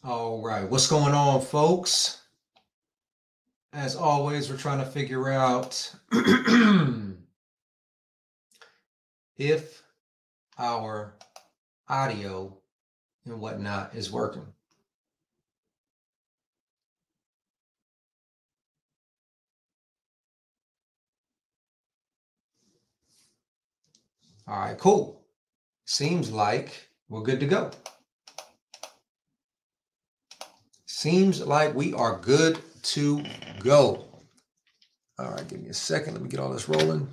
All right, what's going on, folks? As always, we're trying to figure out if our audio and whatnot is working. All right, cool. Seems like we're good to go. Seems like we are good to go. All right, give me a second. Let me get all this rolling.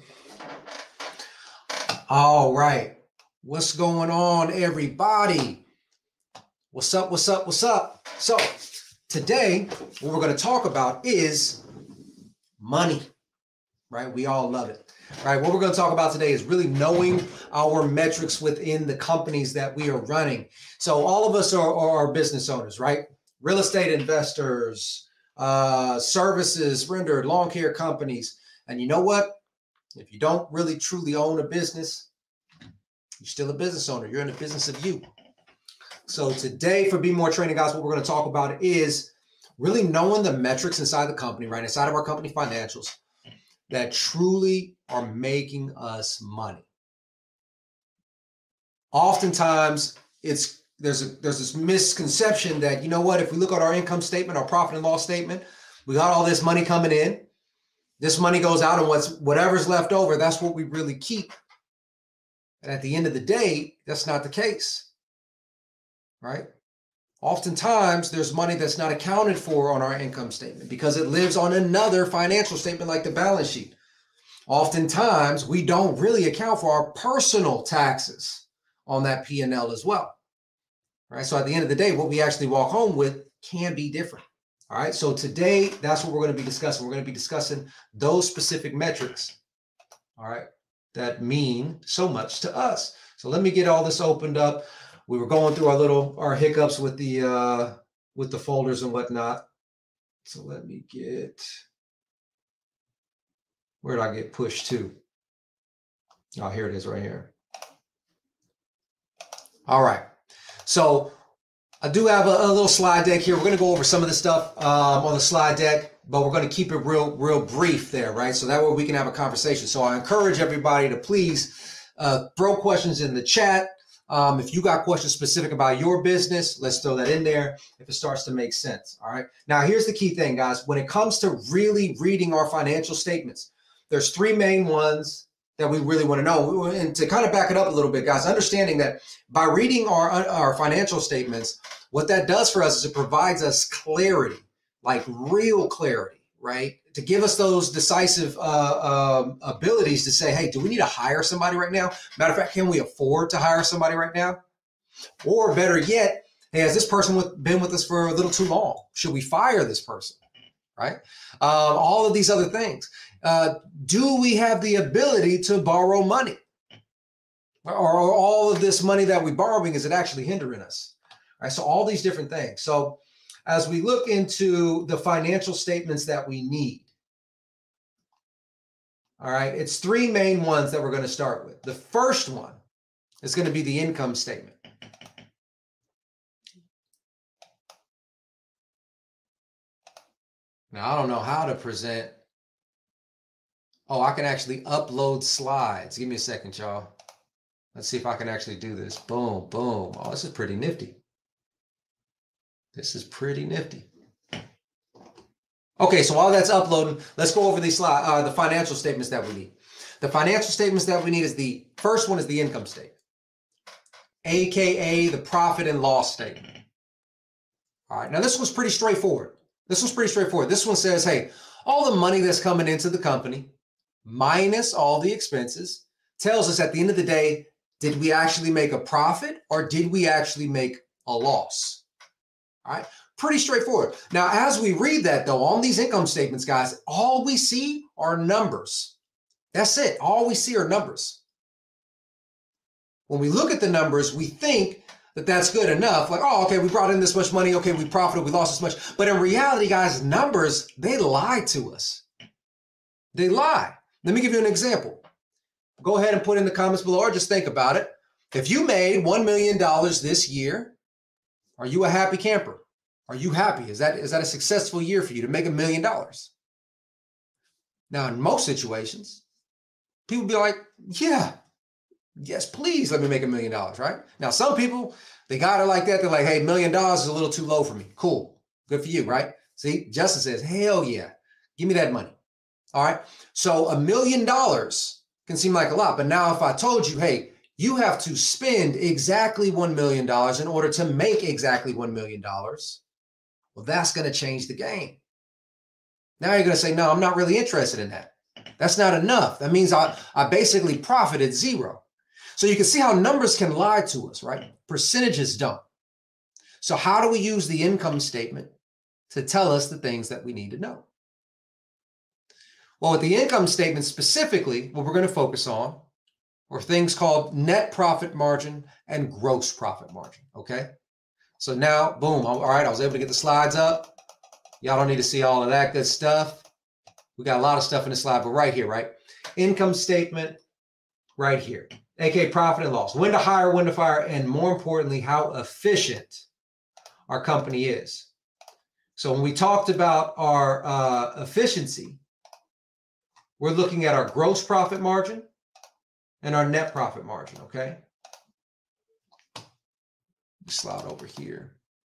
All right. What's going on, everybody? What's up? What's up? What's up? So today, what we're going to talk about is money, right? We all love it, right? What we're going to talk about today is really knowing our metrics within the companies that we are running. So all of us are business owners, right? Real estate investors, services rendered, lawn care companies. And you know what? If you don't really truly own a business, you're still a business owner. You're in the business of you. So today for Be More Training, guys, what we're going to talk about is really knowing the metrics inside the company, right? Inside of our company financials that truly are making us money. Oftentimes there's this misconception that, you know what, if we look at our income statement, our profit and loss statement, we got all this money coming in. This money goes out, and whatever's left over, that's what we really keep. And at the end of the day, that's not the case, right? Oftentimes, there's money that's not accounted for on our income statement because it lives on another financial statement like the balance sheet. Oftentimes, we don't really account for our personal taxes on that P&L as well, right? So at the end of the day, what we actually walk home with can be different. All right, so today, that's what we're going to be discussing. We're going to be discussing those specific metrics, all right, that mean so much to us. So let me get all this opened up. We were going through our hiccups with the folders and whatnot. So let me where did I get pushed to? Oh, here it is right here. All right, so I do have a little slide deck here. We're going to go over some of the stuff on the slide deck, but we're going to keep it real brief there, right? So that way we can have a conversation. So I encourage everybody to please throw questions in the chat. If you got questions specific about your business, let's throw that in there if it starts to make sense, all right? Now, here's the key thing, guys. When it comes to really reading our financial statements, there's three main ones that we really want to know. And to kind of back it up a little bit, guys, understanding that by reading our financial statements, what that does for us is it provides us clarity, like real clarity, right? To give us those decisive abilities to say, hey, do we need to hire somebody right now? Matter of fact, can we afford to hire somebody right now? Or better yet, hey, has this person been with us for a little too long? Should we fire this person, right? All of these other things. Do we have the ability to borrow money? Or all of this money that we're borrowing, is it actually hindering us? All right, so all these different things. So as we look into the financial statements that we need, all right, it's three main ones that we're going to start with. The first one is going to be the income statement. Now, I don't know how to present. Oh, I can actually upload slides. Give me a second, y'all. Let's see if I can actually do this. Boom, boom. Oh, this is pretty nifty. This is pretty nifty. Okay, so while that's uploading, let's go over these the financial statements that we need. The financial statements that we need is the first one is the income statement, AKA the profit and loss statement. All right, now this one's pretty straightforward. This one says, hey, all the money that's coming into the company minus all the expenses tells us at the end of the day, did we actually make a profit or did we actually make a loss? All right, pretty straightforward. Now, as we read that, though, on these income statements, guys, all we see are numbers. That's it. All we see are numbers. When we look at the numbers, we think that that's good enough. Like, oh, okay, we brought in this much money. Okay, we profited, we lost this much. But in reality, guys, numbers, they lie to us. They lie. Let me give you an example. Go ahead and put in the comments below or just think about it. If you made $1 million this year, are you a happy camper? Are you happy? Is that a successful year for you to make $1 million? Now, in most situations, people be like, yeah, yes, please let me make $1 million, right? Now, some people, they got it like that. They're like, hey, $1 million is a little too low for me. Cool. Good for you, right? See, Justin says, hell yeah, give me that money. All right. So $1 million can seem like a lot. But now if I told you, hey, you have to spend exactly $1 million in order to make exactly $1 million, well, that's going to change the game. Now you're going to say, no, I'm not really interested in that. That's not enough. That means I basically profited zero. So you can see how numbers can lie to us, right? Percentages don't. So how do we use the income statement to tell us the things that we need to know? Well, with the income statement specifically, what we're going to focus on are things called net profit margin and gross profit margin, okay? So now, boom, all right, I was able to get the slides up. Y'all don't need to see all of that good stuff. We got a lot of stuff in the slide, but right here, right? Income statement right here, aka profit and loss. When to hire, when to fire, and more importantly, how efficient our company is. So when we talked about our efficiency, we're looking at our gross profit margin and our net profit margin, okay? Slide over here.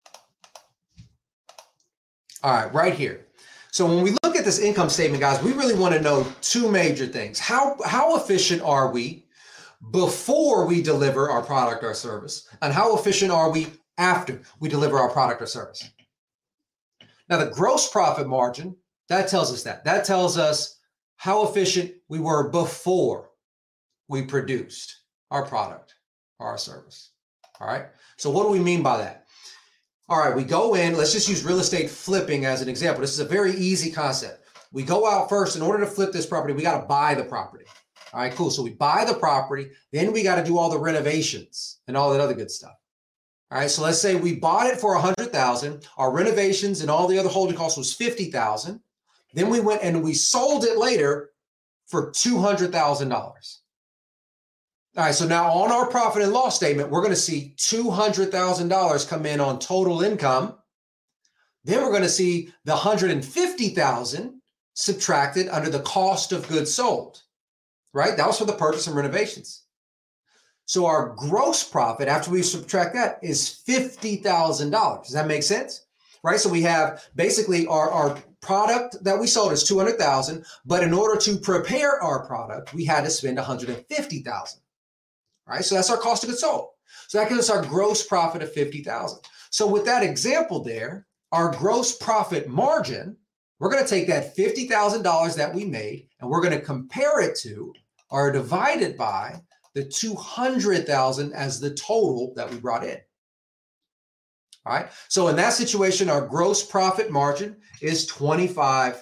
All right, right here. So when we look at this income statement, guys, we really want to know two major things. How efficient are we before we deliver our product or service? And how efficient are we after we deliver our product or service? Now, the gross profit margin, that tells us that. That tells us how efficient we were before we produced our product or our service. All right. So what do we mean by that? All right. We go in, let's just use real estate flipping as an example. This is a very easy concept. We go out first. In order to flip this property, we got to buy the property. All right, cool. So we buy the property, then we got to do all the renovations and all that other good stuff. All right. So let's say we bought it for $100,000. Our renovations and all the other holding costs was $50,000. Then we went and we sold it later for $200,000. All right, so now on our profit and loss statement, we're going to see $200,000 come in on total income. Then we're going to see the $150,000 subtracted under the cost of goods sold, right? That was for the purchase and renovations. So our gross profit after we subtract that is $50,000. Does that make sense? Right? So we have basically our product that we sold is $200,000, but in order to prepare our product, we had to spend $150,000. Right? So that's our cost of goods sold. So that gives us our gross profit of $50,000. So with that example there, our gross profit margin, we're going to take that $50,000 that we made and we're going to compare it to or divide it by the $200,000 as the total that we brought in. All right. So in that situation, our gross profit margin is 25%.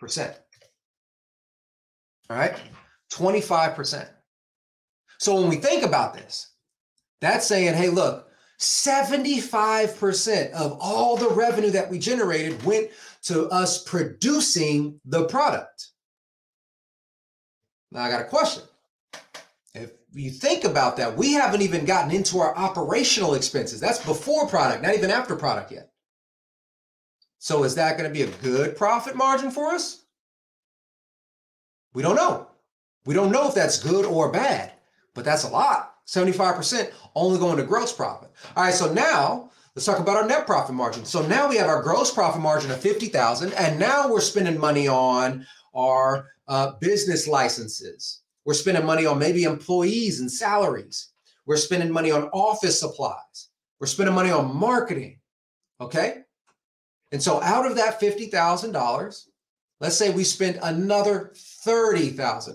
All right. 25%. So when we think about this, that's saying, hey, look, 75% of all the revenue that we generated went to us producing the product. Now I got a question. If you think about that, we haven't even gotten into our operational expenses. That's before product, not even after product yet. So is that going to be a good profit margin for us? We don't know. We don't know if that's good or bad, but that's a lot. 75% only going to gross profit. All right, so now let's talk about our net profit margin. So now we have our gross profit margin of $50,000, and now we're spending money on our business licenses. We're spending money on maybe employees and salaries. We're spending money on office supplies. We're spending money on marketing, okay? And so out of that $50,000, let's say we spent another $30,000.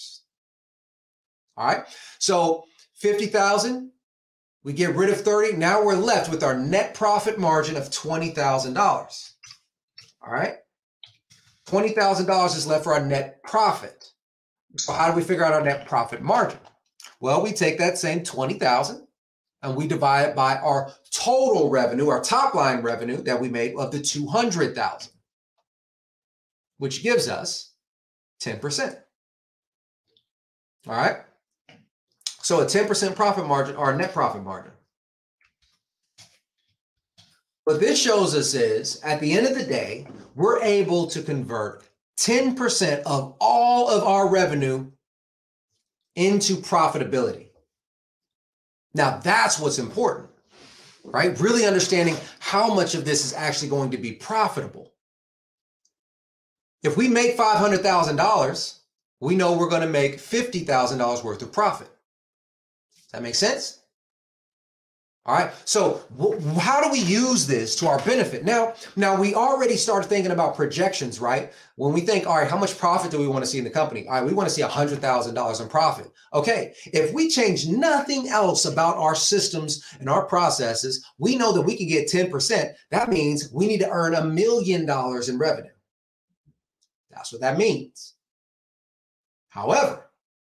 All right, so 50,000, we get rid of 30. Now we're left with our net profit margin of $20,000. All right, $20,000 is left for our net profit. So how do we figure out our net profit margin? Well, we take that same 20,000 and we divide it by our total revenue, our top line revenue that we made of the 200,000, which gives us 10%. All right. So a 10% profit margin or net profit margin. What this shows us is, at the end of the day, we're able to convert 10% of all of our revenue into profitability. Now, that's what's important, right? Really understanding how much of this is actually going to be profitable. If we make $500,000, we know we're going to make $50,000 worth of profit. Does that make sense? All right. So how do we use this to our benefit? Now we already started thinking about projections, right? When we think, all right, how much profit do we want to see in the company? All right, we want to see $100,000 in profit. Okay. If we change nothing else about our systems and our processes, we know that we can get 10%. That means we need to earn $1 million in revenue. That's what that means. However,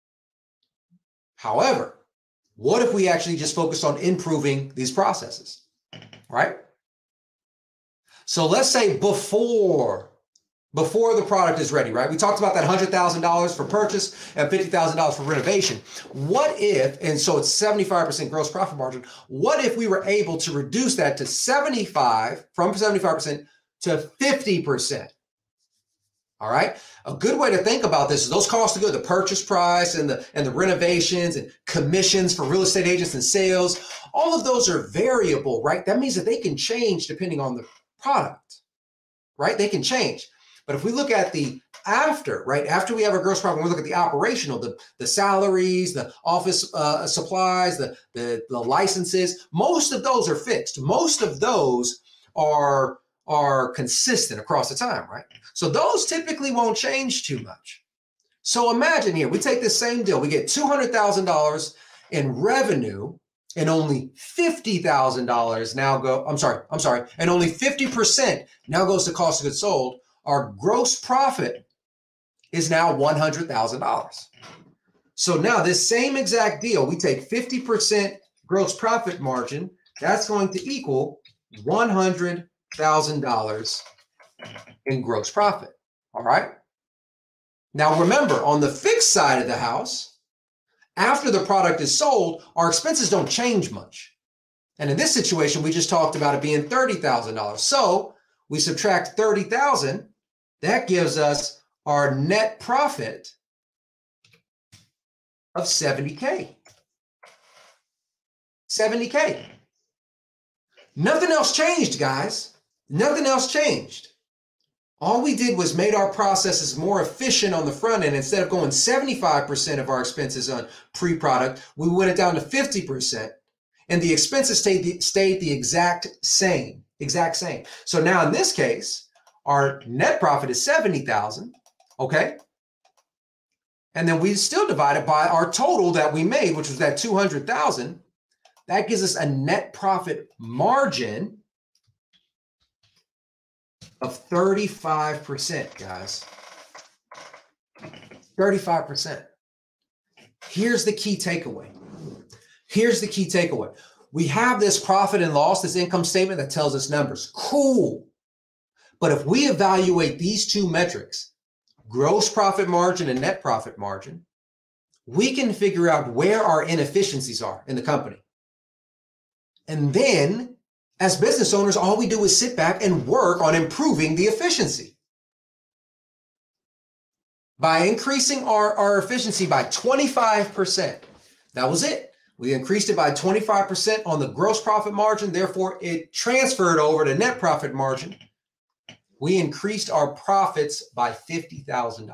what if we actually just focus on improving these processes, right? So let's say before the product is ready, right? We talked about that $100,000 for purchase and $50,000 for renovation. What if, and so it's 75% gross profit margin, what if we were able to reduce that to from 75% to 50%? All right. A good way to think about this is those costs of goods, the purchase price and the renovations and commissions for real estate agents and sales. All of those are variable, right? That means that they can change depending on the product, right? They can change. But if we look at the after, right? After we have our gross profit, we look at the operational, the salaries, the office supplies, the licenses. Most of those are fixed. Most of those are consistent across the time, right? So those typically won't change too much. So imagine here, we take this same deal, we get $200,000 in revenue and only $50,000 now and only 50% now goes to cost of goods sold. Our gross profit is now $100,000. So now this same exact deal, we take 50% gross profit margin, that's going to equal $100,000 in gross profit. All right. Now remember, on the fixed side of the house, after the product is sold, our expenses don't change much. And in this situation, we just talked about it being $30,000. So we subtract $30,000, that gives us our net profit of $70K. $70K. Nothing else changed, guys. Nothing else changed. All we did was made our processes more efficient on the front end. Instead of going 75% of our expenses on pre-product, we went it down to 50%, and the expenses stayed the exact same. So now in this case, our net profit is $70,000, okay? And then we still divide it by our total that we made, which was that $200,000. That gives us a net profit margin of 35%, guys. 35%. Here's the key takeaway. We have this profit and loss, this income statement that tells us numbers. Cool. But if we evaluate these two metrics, gross profit margin and net profit margin, we can figure out where our inefficiencies are in the company. And then, as business owners, all we do is sit back and work on improving the efficiency. By increasing our efficiency by 25%, that was it. We increased it by 25% on the gross profit margin. Therefore, it transferred over to net profit margin. We increased our profits by $50,000.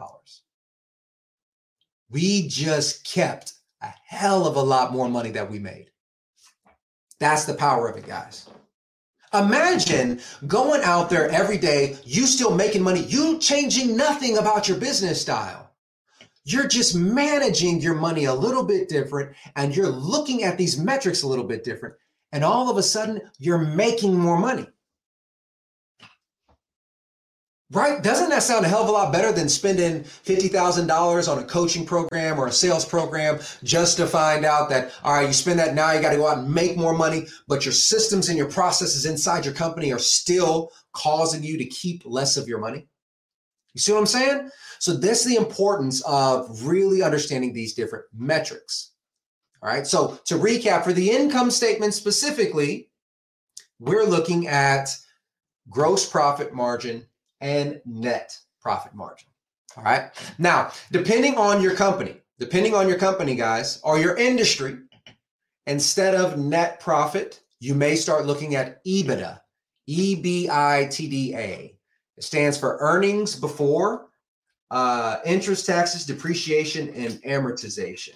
We just kept a hell of a lot more money that we made. That's the power of it, guys. Imagine going out there every day, you still making money, you changing nothing about your business style. You're just managing your money a little bit different, and you're looking at these metrics a little bit different, and all of a sudden you're making more money. Right? Doesn't that sound a hell of a lot better than spending $50,000 on a coaching program or a sales program just to find out that, all right, you spend that, now you got to go out and make more money, but your systems and your processes inside your company are still causing you to keep less of your money? You see what I'm saying? So that's the importance of really understanding these different metrics. All right. So to recap, for the income statement specifically, we're looking at gross profit margin and net profit margin. All right. Now, depending on your company, guys, or your industry, instead of net profit, you may start looking at EBITDA, EBITDA. It stands for earnings before interest, taxes, depreciation, and amortization.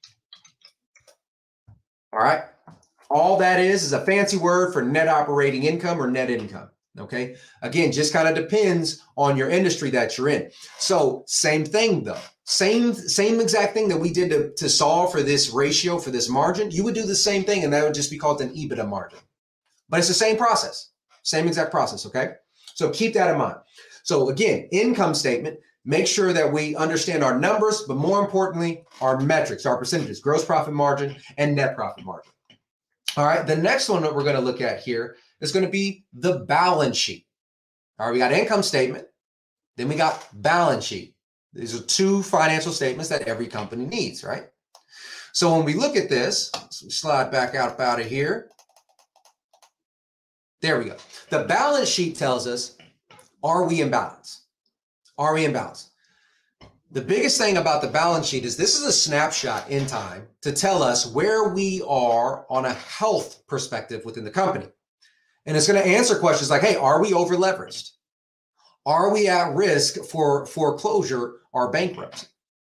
All right. All that is a fancy word for net operating income or net income. Okay. Again, just kind of depends on your industry that you're in. So same thing though. Same exact thing that we did to solve for this ratio, for this margin. You would do the same thing, and that would just be called an EBITDA margin. But it's the same process, same exact process. Okay. So keep that in mind. So again, income statement, make sure that we understand our numbers, but more importantly, our metrics, our percentages, gross profit margin and net profit margin. All right. The next one that we're going to look at here is going to be the balance sheet. All right. We got income statement. Then we got balance sheet. These are two financial statements that every company needs, right? So when we look at this, let's slide back out of here. There we go. The balance sheet tells us, are we in balance? Are we in balance? The biggest thing about the balance sheet is this is a snapshot in time to tell us where we are on a health perspective within the company. And it's going to answer questions like, hey, are we over leveraged? Are we at risk for foreclosure or bankruptcy?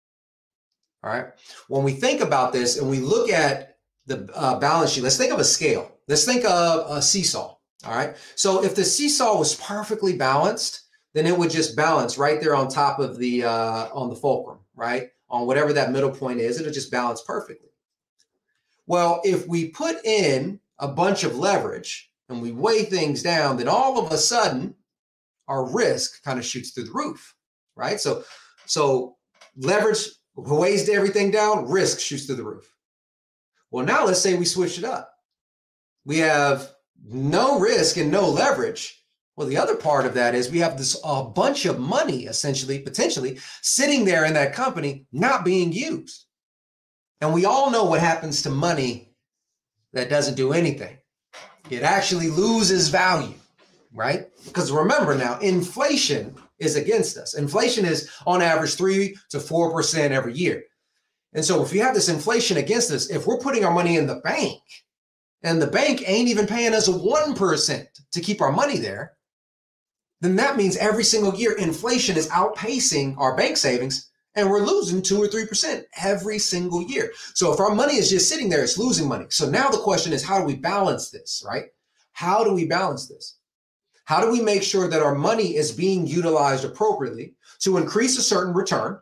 All right. When we think about this and we look at the balance sheet, let's think of a scale. Let's think of a seesaw. All right. So if the seesaw was perfectly balanced, then it would just balance right there on top of the on the fulcrum, right? On whatever that middle point is, it'll just balance perfectly. Well, if we put in a bunch of leverage and we weigh things down, then all of a sudden our risk kind of shoots through the roof, right? So leverage weighs everything down, risk shoots through the roof. Well, now let's say we switch it up. We have no risk and no leverage. Well, the other part of that is we have this a bunch of money, essentially, potentially, sitting there in that company not being used. And we all know what happens to money that doesn't do anything. It actually loses value, right? Because remember now, inflation is against us. Inflation is on average 3 to 4% every year. And so if you have this inflation against us, if we're putting our money in the bank and the bank ain't even paying us 1% to keep our money there, then that means every single year inflation is outpacing our bank savings and we're losing 2 or 3% every single year. So if our money is just sitting there, it's losing money. So now the question is, how do we balance this, right? How do we balance this? How do we make sure that our money is being utilized appropriately to increase a certain return,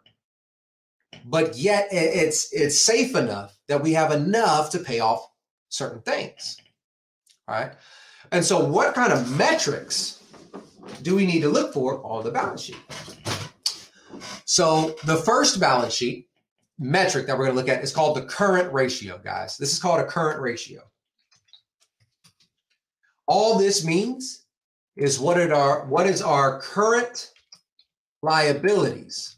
but yet it's safe enough that we have enough to pay off certain things, all right? And so what kind of metrics do we need to look for on the balance sheet? So the first balance sheet metric that we're going to look at is called the current ratio, guys. This is called a current ratio. All this means is what is our current liabilities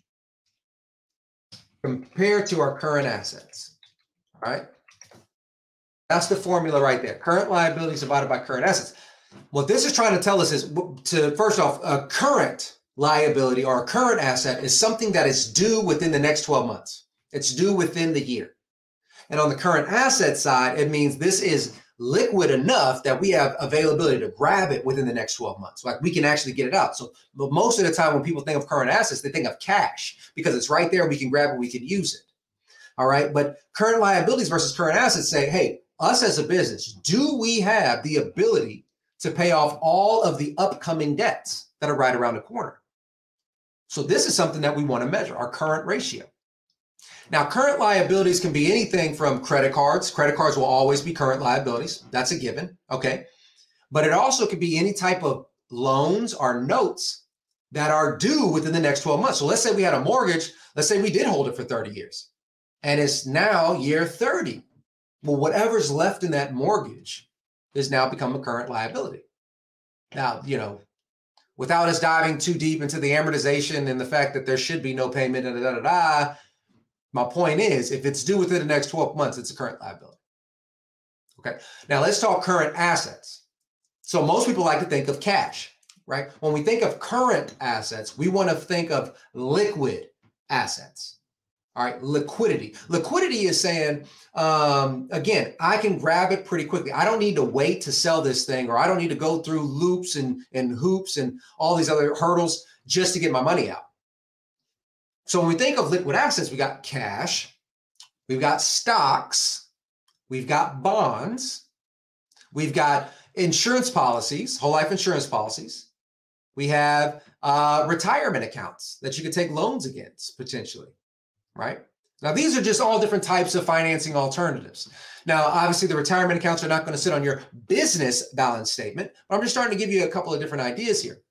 compared to our current assets, all right? That's the formula right there. Current liabilities divided by current assets. What this is trying to tell us is to, first off, a current liability or a current asset is something that is due within the next 12 months. It's due within the year. And on the current asset side, it means this is liquid enough that we have availability to grab it within the next 12 months. Like we can actually get it out. So but most of the time when people think of current assets, they think of cash because it's right there. We can grab it. We can use it. All right. But current liabilities versus current assets say, hey, us as a business, do we have the ability to pay off all of the upcoming debts that are right around the corner? So this is something that we want to measure, our current ratio. Now, current liabilities can be anything from credit cards. Credit cards will always be current liabilities. That's a given, okay? But it also could be any type of loans or notes that are due within the next 12 months. So let's say we had a mortgage. Let's say we did hold it for 30 years and it's now year 30. Well, whatever's left in that mortgage is now become a current liability. Now, you know, without us diving too deep into the amortization and the fact that there should be no payment, my point is, if it's due within the next 12 months, it's a current liability. Okay. Now let's talk current assets. So most people like to think of cash, right? When we think of current assets, we want to think of liquid assets. All right, liquidity. Liquidity is saying, again, I can grab it pretty quickly. I don't need to wait to sell this thing, or I don't need to go through loops and hoops and all these other hurdles just to get my money out. So when we think of liquid assets, we got cash, we've got stocks, we've got bonds, we've got insurance policies, whole life insurance policies. We have retirement accounts that you could take loans against potentially. Right? Now, these are just all different types of financing alternatives. Now, obviously, the retirement accounts are not going to sit on your business balance statement, but I'm just starting to give you a couple of different ideas here.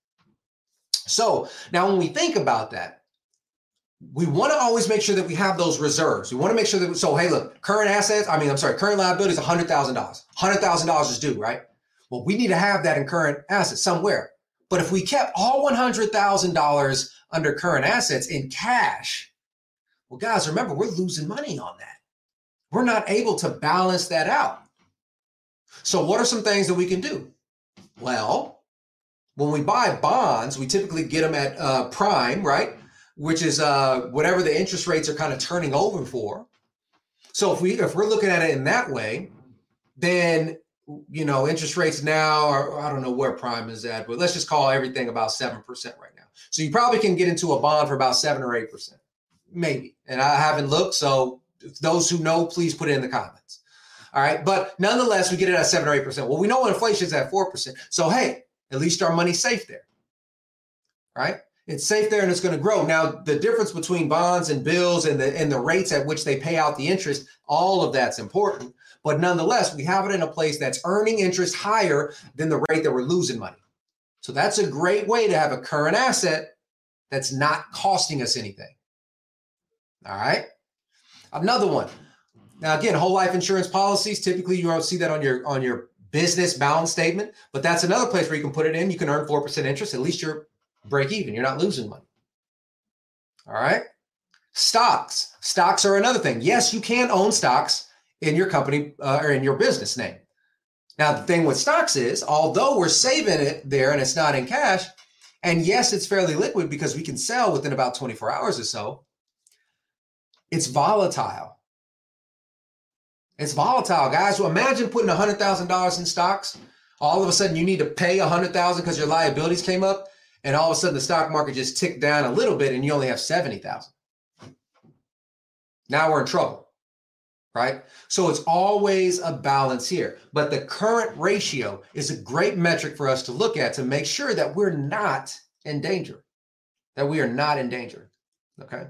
So now when we think about that, we want to always make sure that we have those reserves. We want to make sure that, so hey, look, current liability is $100,000. $100,000 is due, right? Well, we need to have that in current assets somewhere. But if we kept all $100,000 under current assets in cash, well, guys, remember, we're losing money on that. We're not able to balance that out. So what are some things that we can do? Well, when we buy bonds, we typically get them at prime, right? Which is whatever the interest rates are kind of turning over for. So if we're looking at it in that way, then, you know, interest rates now are, I don't know where prime is at, but let's just call everything about 7% right now. So you probably can get into a bond for about 7 or 8%. Maybe. And I haven't looked. So those who know, please put it in the comments. All right. But nonetheless, we get it at 7 or 8%. Well, we know inflation is at 4%. So, hey, at least our money's safe there. All right. It's safe there and it's going to grow. Now, the difference between bonds and bills and the rates at which they pay out the interest, all of that's important. But nonetheless, we have it in a place that's earning interest higher than the rate that we're losing money. So that's a great way to have a current asset that's not costing us anything. All right. Another one. Now, again, whole life insurance policies, typically you don't see that on your business balance statement, but that's another place where you can put it in. You can earn 4% interest. At least you're break even. You're not losing money. All right. Stocks. Stocks are another thing. Yes, you can own stocks in your company or in your business name. Now, the thing with stocks is, although we're saving it there and it's not in cash, and yes, it's fairly liquid because we can sell within about 24 hours or so, it's volatile. It's volatile, guys. So imagine putting $100,000 in stocks. All of a sudden, you need to pay $100,000 because your liabilities came up, and all of a sudden, the stock market just ticked down a little bit, and you only have $70,000. Now we're in trouble, right? So it's always a balance here. But the current ratio is a great metric for us to look at to make sure that we're not in danger. That we are not in danger. Okay.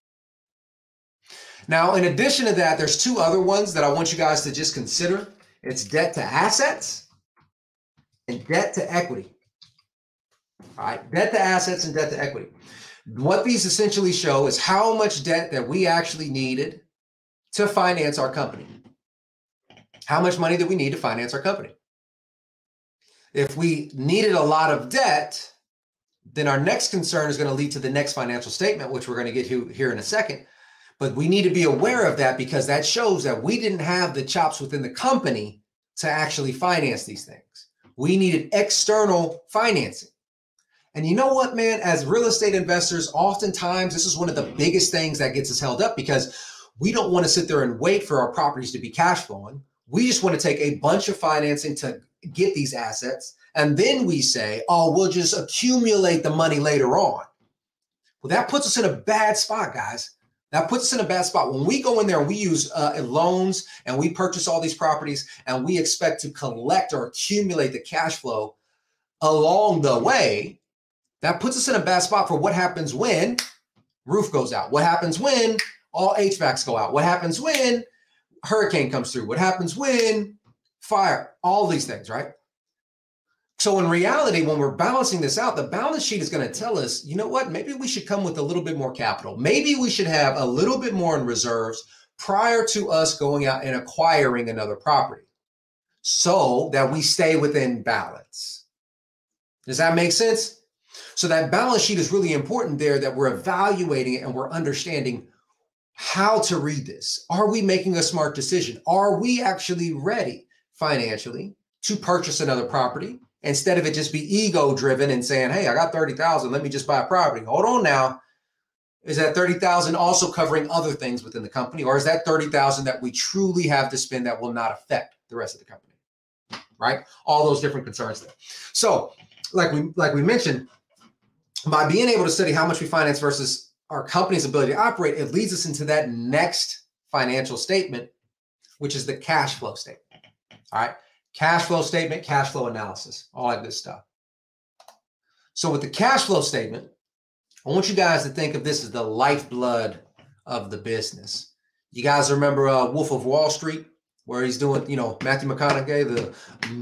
Now, in addition to that, there's two other ones that I want you guys to just consider. It's debt to assets and debt to equity. All right, debt to assets and debt to equity. What these essentially show is how much debt that we actually needed to finance our company. How much money that we need to finance our company. If we needed a lot of debt, then our next concern is going to lead to the next financial statement, which we're going to get here in a second. But we need to be aware of that because that shows that we didn't have the chops within the company to actually finance these things. We needed external financing. And you know what, man, as real estate investors, oftentimes this is one of the biggest things that gets us held up because we don't want to sit there and wait for our properties to be cash flowing. We just want to take a bunch of financing to get these assets. And then we say, oh, we'll just accumulate the money later on. Well, that puts us in a bad spot, guys. That puts us in a bad spot. When we go in there and we use loans and we purchase all these properties and we expect to collect or accumulate the cash flow along the way, that puts us in a bad spot for what happens when roof goes out. What happens when all HVACs go out? What happens when hurricane comes through? What happens when fire? All these things, right? So in reality, when we're balancing this out, the balance sheet is going to tell us, you know what, maybe we should come with a little bit more capital. Maybe we should have a little bit more in reserves prior to us going out and acquiring another property so that we stay within balance. Does that make sense? So that balance sheet is really important there, that we're evaluating it and we're understanding how to read this. Are we making a smart decision? Are we actually ready financially to purchase another property? instead of it just be ego driven and saying, hey, I got 30,000, let me just buy a property. Hold on now. Is that 30,000 also covering other things within the company? Or is that 30,000 that we truly have to spend that will not affect the rest of the company? Right? All those different concerns there. So like we mentioned, by being able to study how much we finance versus our company's ability to operate, it leads us into that next financial statement, which is the cash flow statement. All right. Cash flow statement, cash flow analysis, all that good stuff. So with the cash flow statement, I want you guys to think of this as the lifeblood of the business. You guys remember Wolf of Wall Street, where he's doing, Matthew McConaughey,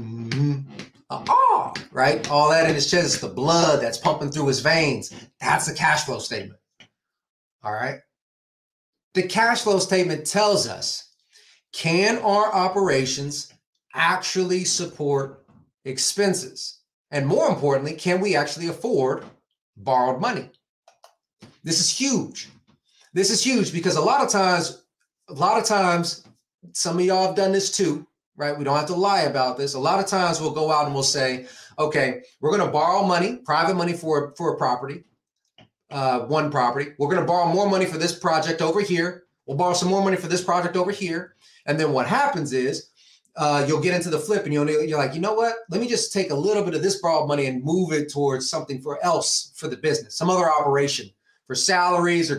right? All that in his chest, the blood that's pumping through his veins. That's the cash flow statement. All right. The cash flow statement tells us, can our operations actually support expenses? And more importantly, can we actually afford borrowed money? This is huge. This is huge because a lot of times, some of y'all have done this too, right? We don't have to lie about this. A lot of times we'll go out and we'll say, okay, we're going to borrow money, private money for a property, one property. We're going to borrow more money for this project over here. We'll borrow some more money for this project over here. And then what happens is you'll get into the flip and you're like, you know what? Let me just take a little bit of this borrowed money and move it towards something else for the business, some other operation for salaries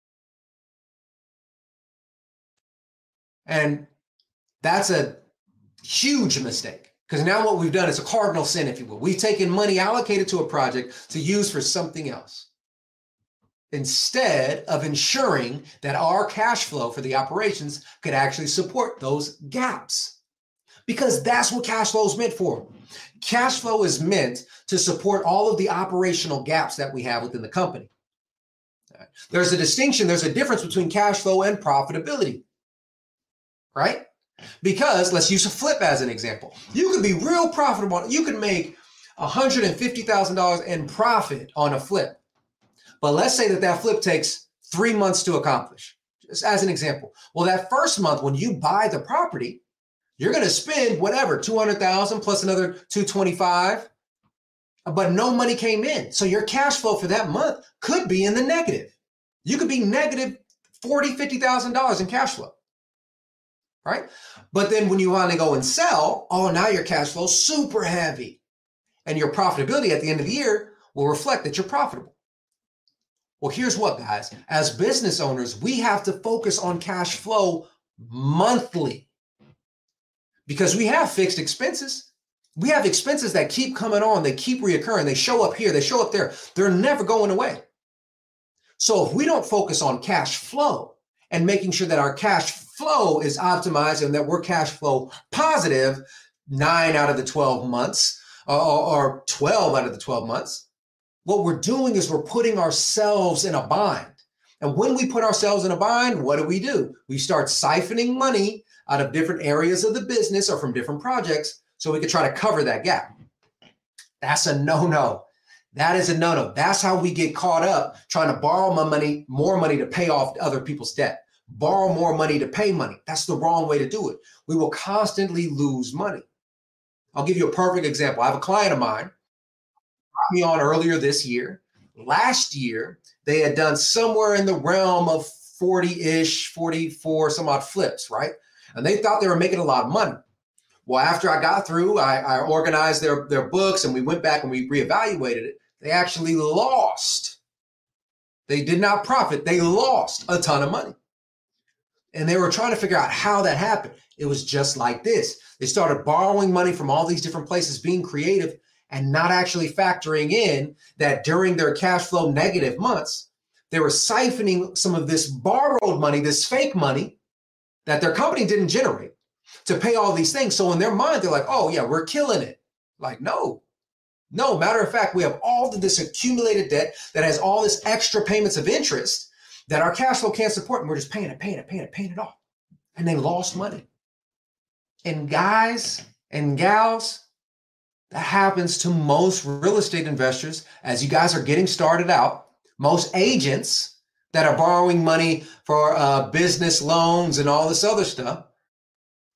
and that's a huge mistake because now what we've done is a cardinal sin, if you will. We've taken money allocated to a project to use for something else instead of ensuring that our cash flow for the operations could actually support those gaps. Because that's what cash flow is meant for. Cash flow is meant to support all of the operational gaps that we have within the company. There's a distinction, there's a difference between cash flow and profitability, right? Because let's use a flip as an example. You could be real profitable. You could make $150,000 in profit on a flip. But let's say that flip takes 3 months to accomplish, just as an example. Well, that first month when you buy the property, you're going to spend whatever, $200,000 plus another $225,000, but no money came in. So your cash flow for that month could be in the negative. You could be negative $40,000, $50,000 in cash flow, right? But then when you want to go and sell, now your cash flow is super heavy. And your profitability at the end of the year will reflect that you're profitable. Well, here's what, guys. As business owners, we have to focus on cash flow monthly. Because we have fixed expenses. We have expenses that keep coming on. They keep reoccurring. They show up here. They show up there. They're never going away. So if we don't focus on cash flow and making sure that our cash flow is optimized and that we're cash flow positive 9 out of the 12 months or 12 out of the 12 months, what we're doing is we're putting ourselves in a bind. And when we put ourselves in a bind, what do? We start siphoning money out of different areas of the business or from different projects so we can try to cover that gap. That's a no-no. That is a no-no. That's how we get caught up trying to borrow more money to pay off other people's debt. Borrow more money to pay money. That's the wrong way to do it. We will constantly lose money. I'll give you a perfect example. I have a client of mine brought me on earlier this year. Last year, they had done somewhere in the realm of 40-ish, 44 some odd flips, right? And they thought they were making a lot of money. Well, after I got through, I organized their books and we went back and we reevaluated it. They actually lost. They did not profit. They lost a ton of money. And they were trying to figure out how that happened. It was just like this. They started borrowing money from all these different places, being creative and not actually factoring in that during their cash flow negative months, they were siphoning some of this borrowed money, this fake money that their company didn't generate to pay all these things. So in their mind, they're like, oh yeah, we're killing it. Like, no, matter of fact, we have all of this accumulated debt that has all this extra payments of interest that our cash flow can't support. And we're just paying it off. And they lost money. And guys and gals, that happens to most real estate investors as you guys are getting started out. Most agents that are borrowing money for business loans and all this other stuff,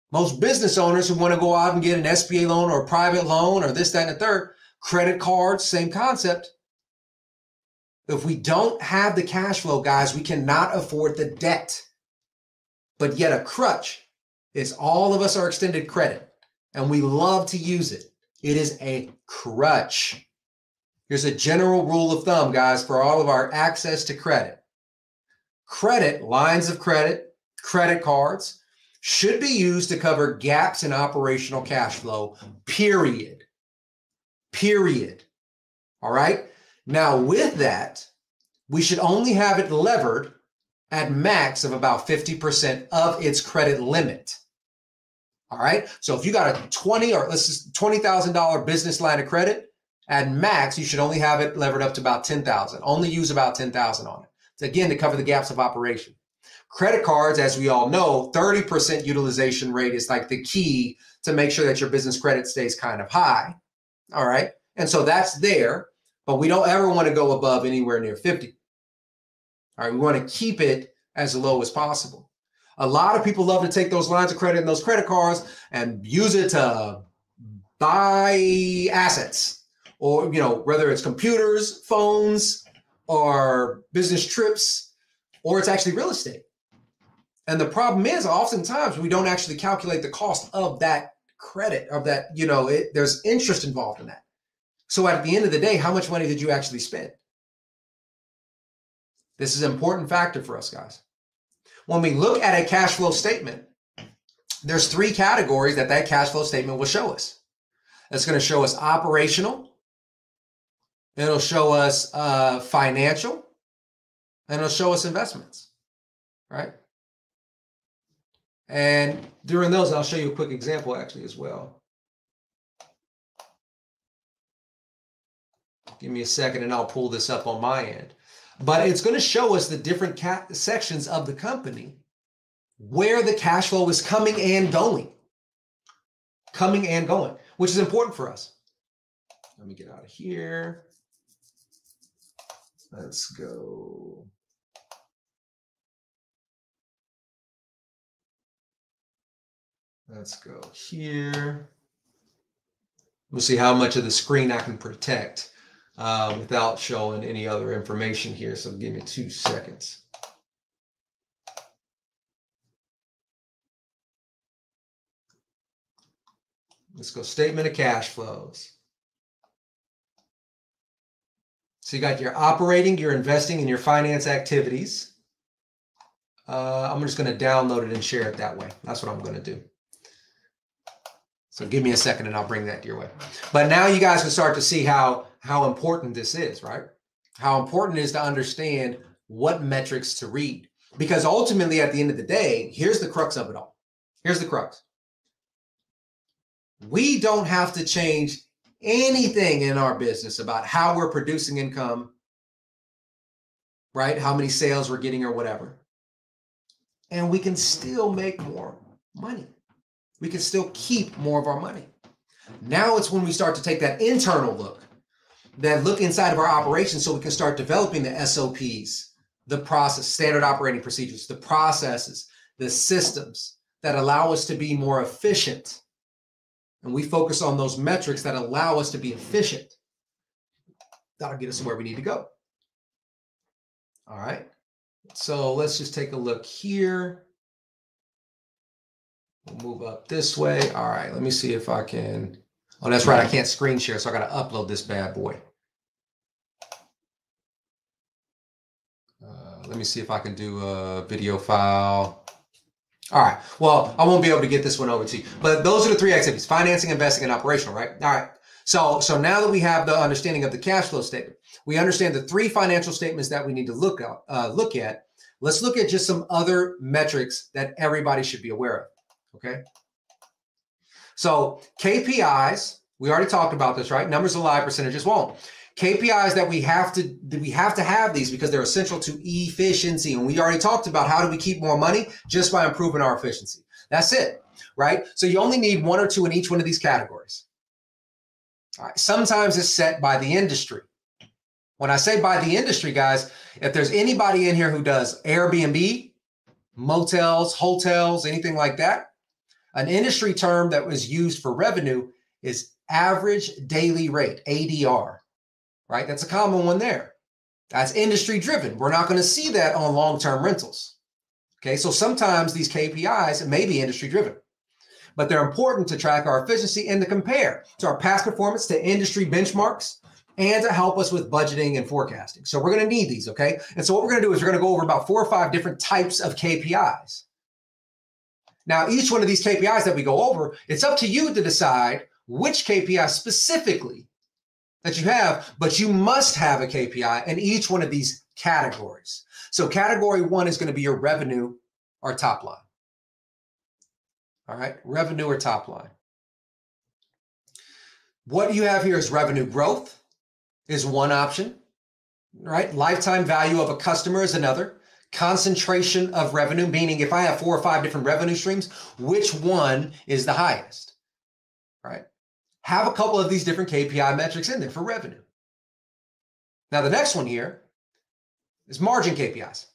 Most business owners who want to go out and get an SBA loan or a private loan or this, that, and the third, credit cards, same concept. If we don't have the cash flow, guys, we cannot afford the debt. But yet a crutch is all of us are extended credit, and we love to use it. It is a crutch. Here's a general rule of thumb, guys, for all of our access to credit. Credit, lines of credit, credit cards, should be used to cover gaps in operational cash flow, period. Period. All right? Now, with that, we should only have it levered at max of about 50% of its credit limit. All right? So if you got a $20,000 business line of credit, at max, you should only have it levered up to about $10,000. Only use about $10,000 on it. So again, to cover the gaps of operation. Credit cards, as we all know, 30% utilization rate is like the key to make sure that your business credit stays kind of high. All right? And so that's there, but we don't ever want to go above anywhere near 50. All right? We want to keep it as low as possible. A lot of people love to take those lines of credit and those credit cards and use it to buy assets, or, you know, whether it's computers, phones, or business trips, or it's actually real estate. And the problem is oftentimes we don't actually calculate the cost of that credit, of that, you know, there's interest involved in that. So at the end of the day, how much money did you actually spend? This is an important factor for us, guys. When we look at a cash flow statement, there's three categories that cash flow statement will show us. It's going to show us operational, it'll show us financial, and it'll show us investments, right? And during those, I'll show you a quick example actually as well. Give me a second and I'll pull this up on my end. But it's going to show us the different sections of the company where the cash flow is coming and going. Coming and going, which is important for us. Let me get out of here. Let's go. Let's go here. We'll see how much of the screen I can protect without showing any other information here. So give me 2 seconds. Let's go statement of cash flows. So you got your operating, your investing, and your finance activities. I'm just going to download it and share it that way. That's what I'm going to do. So give me a second and I'll bring that your way. But now you guys can start to see how important this is, right? How important it is to understand what metrics to read. Because ultimately, at the end of the day, here's the crux of it all. Here's the crux. We don't have to change anything in our business about how we're producing income, right? How many sales we're getting or whatever. And we can still make more money. We can still keep more of our money. Now it's when we start to take that internal look, that look inside of our operations so we can start developing the SOPs, the process, standard operating procedures, the processes, the systems that allow us to be more efficient. And we focus on those metrics that allow us to be efficient. That'll get us where we need to go. All right. So let's just take a look here. We'll move up this way. All right, let me see if I can. Oh, that's right. I can't screen share, so I got to upload this bad boy. Let me see if I can do a video file. All right. Well, I won't be able to get this one over to you. But those are the three activities: financing, investing, and operational, right? All right. So now that we have the understanding of the cash flow statement, we understand the three financial statements that we need to look at. Let's look at just some other metrics that everybody should be aware of. Okay. So KPIs, we already talked about this, right? Numbers will lie, percentages won't. KPIs that we have to have these because they're essential to efficiency. And we already talked about how do we keep more money just by improving our efficiency. That's it, right? So you only need one or two in each one of these categories. All right. Sometimes it's set by the industry. When I say by the industry, guys, if there's anybody in here who does Airbnb, motels, hotels, anything like that, An industry term that was used for revenue is average daily rate, ADR, right? That's a common one there. That's industry driven. We're not going to see that on long-term rentals. Okay, so sometimes these KPIs may be industry driven, but they're important to track our efficiency and to compare to our past performance to industry benchmarks and to help us with budgeting and forecasting. So we're going to need these, okay? And so what we're going to do is we're going to go over about 4 or 5 different types of KPIs. Now, each one of these KPIs that we go over, it's up to you to decide which KPI specifically that you have, but you must have a KPI in each one of these categories. So category 1 is going to be your revenue or top line. All right, revenue or top line. What you have here is revenue growth is one option, right? Lifetime value of a customer is another. Concentration of revenue, meaning if I have 4 or 5 different revenue streams, which one is the highest, right? Have a couple of these different KPI metrics in there for revenue. Now, the next one here is margin KPIs.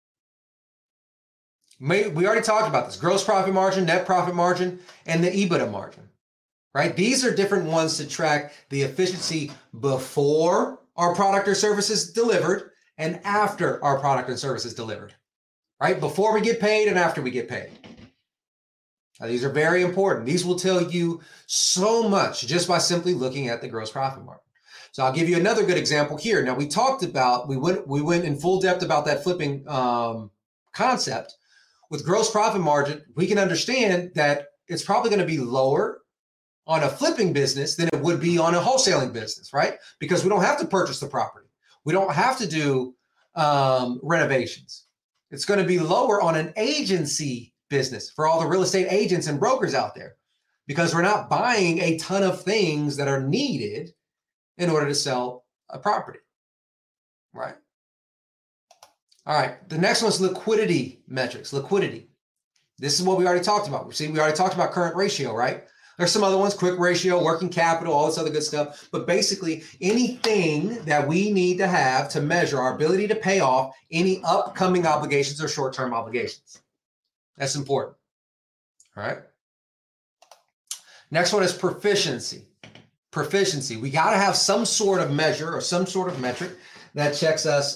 We already talked about this: gross profit margin, net profit margin, and the EBITDA margin, right? These are different ones to track the efficiency before our product or service is delivered and after our product and service is delivered, right? Before we get paid and after we get paid. Now, these are very important. These will tell you so much just by simply looking at the gross profit margin. So I'll give you another good example here. Now, we talked about, we went in full depth about that flipping concept. With gross profit margin, we can understand that it's probably going to be lower on a flipping business than it would be on a wholesaling business, right? Because we don't have to purchase the property. We don't have to do renovations. It's going to be lower on an agency business for all the real estate agents and brokers out there, because we're not buying a ton of things that are needed in order to sell a property, right? All right, the next one's liquidity metrics, liquidity. This is what we already talked about. We already talked about current ratio, right? There's some other ones, quick ratio, working capital, all this other good stuff. But basically, anything that we need to have to measure our ability to pay off any upcoming obligations or short-term obligations. That's important, all right? Next one is proficiency. Proficiency. We got to have some sort of measure or some sort of metric that checks us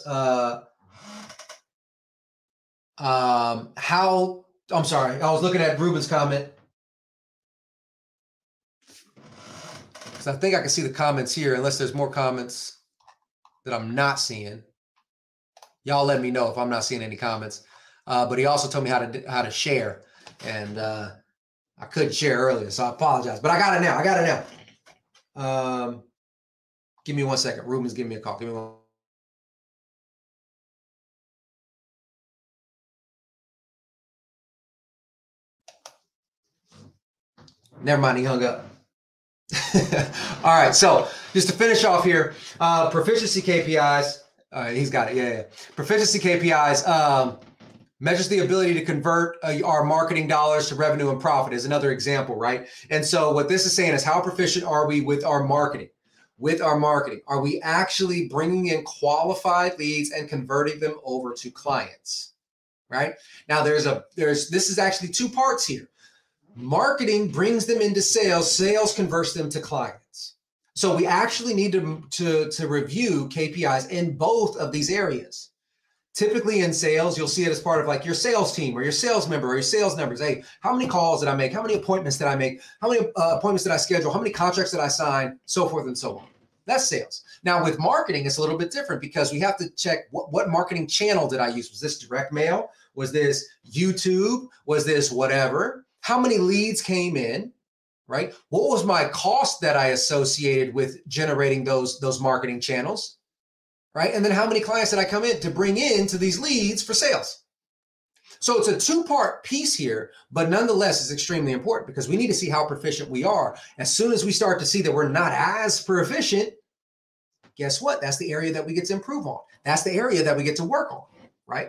I'm sorry, I was looking at Ruben's comment, because I think I can see the comments here, unless there's more comments that I'm not seeing. Y'all let me know if I'm not seeing any comments. But he also told me how to share, and I couldn't share earlier, so I apologize. But I got it now. Give me 1 second. Ruben's giving me a call. Give me one. Never mind, he hung up. All right, so just to finish off here, proficiency KPIs. He's got it. Yeah. Proficiency KPIs measures the ability to convert our marketing dollars to revenue and profit is another example, right? And so what this is saying is, how proficient are we with our marketing? Are we actually bringing in qualified leads and converting them over to clients, right? Now, this is actually 2 parts here. Marketing brings them into sales. Sales converts them to clients. So we actually need to review KPIs in both of these areas. Typically in sales, you'll see it as part of like your sales team or your sales member or your sales numbers. Hey, how many calls did I make? How many appointments did I make? How many appointments did I schedule? How many contracts did I sign? So forth and so on. That's sales. Now with marketing, it's a little bit different, because we have to check what marketing channel did I use? Was this direct mail? Was this YouTube? Was this whatever? How many leads came in, right? What was my cost that I associated with generating those marketing channels, right? And then how many clients did I come in to bring into these leads for sales? So it's a 2-part piece here, but nonetheless is extremely important, because we need to see how proficient we are. As soon as we start to see that we're not as proficient, guess what? That's the area that we get to improve on. That's the area that we get to work on, right?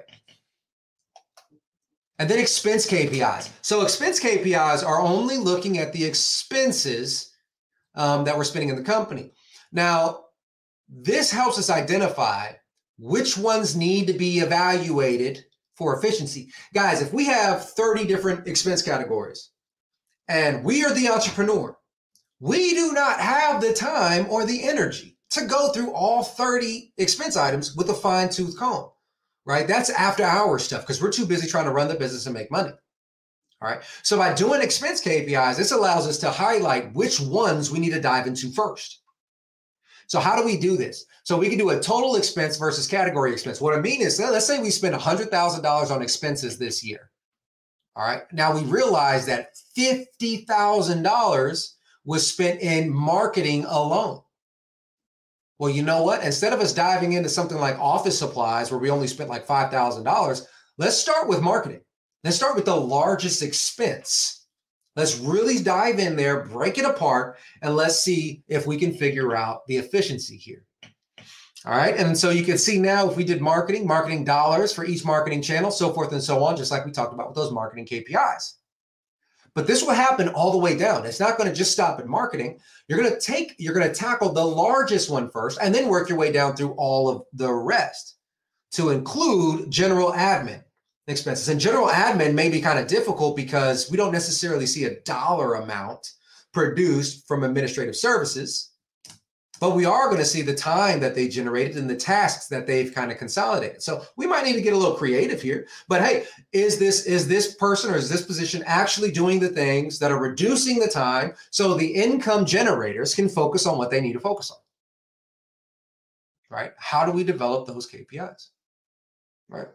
And then expense KPIs. So expense KPIs are only looking at the expenses that we're spending in the company. Now, this helps us identify which ones need to be evaluated for efficiency. Guys, if we have 30 different expense categories and we are the entrepreneur. We do not have the time or the energy to go through all 30 expense items with a fine-tooth comb, right? That's after hours stuff because we're too busy trying to run the business and make money. All right. So by doing expense KPIs, this allows us to highlight which ones we need to dive into first. So how do we do this? So we can do a total expense versus category expense. What I mean is, let's say we spend $100,000 on expenses this year. All right. Now we realize that $50,000 was spent in marketing alone. Well, you know what? Instead of us diving into something like office supplies where we only spent like $5,000, let's start with marketing. Let's start with the largest expense. Let's really dive in there, break it apart, and let's see if we can figure out the efficiency here. All right. And so you can see now if we did marketing dollars for each marketing channel, so forth and so on, just like we talked about with those marketing KPIs. But this will happen all the way down. It's not going to just stop at marketing. You're going to tackle the largest one first and then work your way down through all of the rest to include general admin expenses. And general admin may be kind of difficult because we don't necessarily see a dollar amount produced from administrative services, but we are going to see the time that they generated and the tasks that they've kind of consolidated. So we might need to get a little creative here, but hey, is this person or is this position actually doing the things that are reducing the time so the income generators can focus on what they need to focus on, right? How do we develop those KPIs, right?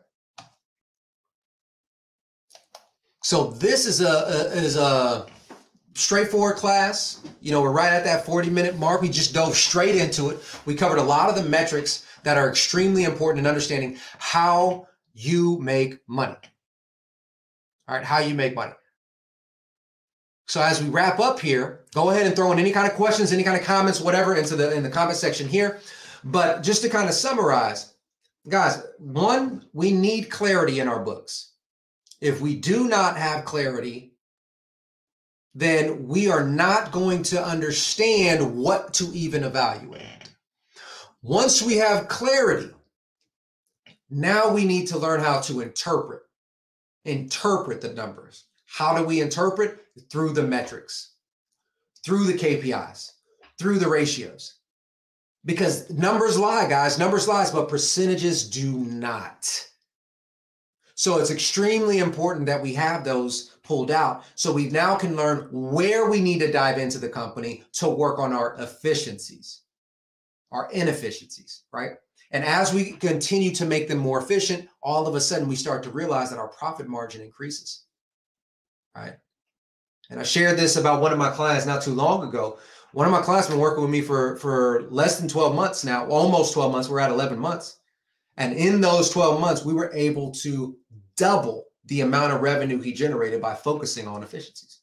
So this is a straightforward class. You know, we're right at that 40-minute mark. We just dove straight into it. We covered a lot of the metrics that are extremely important in understanding how you make money. All right, how you make money. So as we wrap up here, go ahead and throw in any kind of questions, any kind of comments, whatever, in the comment section here. But just to kind of summarize, guys, one, we need clarity in our books. If we do not have clarity, then we are not going to understand what to even evaluate. Once we have clarity, now we need to learn how to interpret the numbers. How do we interpret? Through the metrics, through the KPIs, through the ratios. Because numbers lie, guys, numbers lie, but percentages do not. So it's extremely important that we have those pulled out so we now can learn where we need to dive into the company to work on our efficiencies, our inefficiencies, right? And as we continue to make them more efficient, all of a sudden we start to realize that our profit margin increases, right? And I shared this about one of my clients not too long ago. One of my clients has been working with me for less than 12 months now, almost 12 months. We're at 11 months. And in those 12 months, we were able to double the amount of revenue he generated by focusing on efficiencies.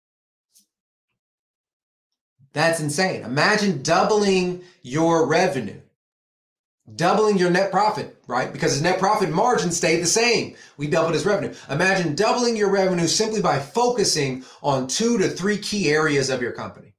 That's insane. Imagine doubling your revenue, doubling your net profit, right? Because his net profit margin stayed the same. We doubled his revenue. Imagine doubling your revenue simply by focusing on 2 to 3 key areas of your company.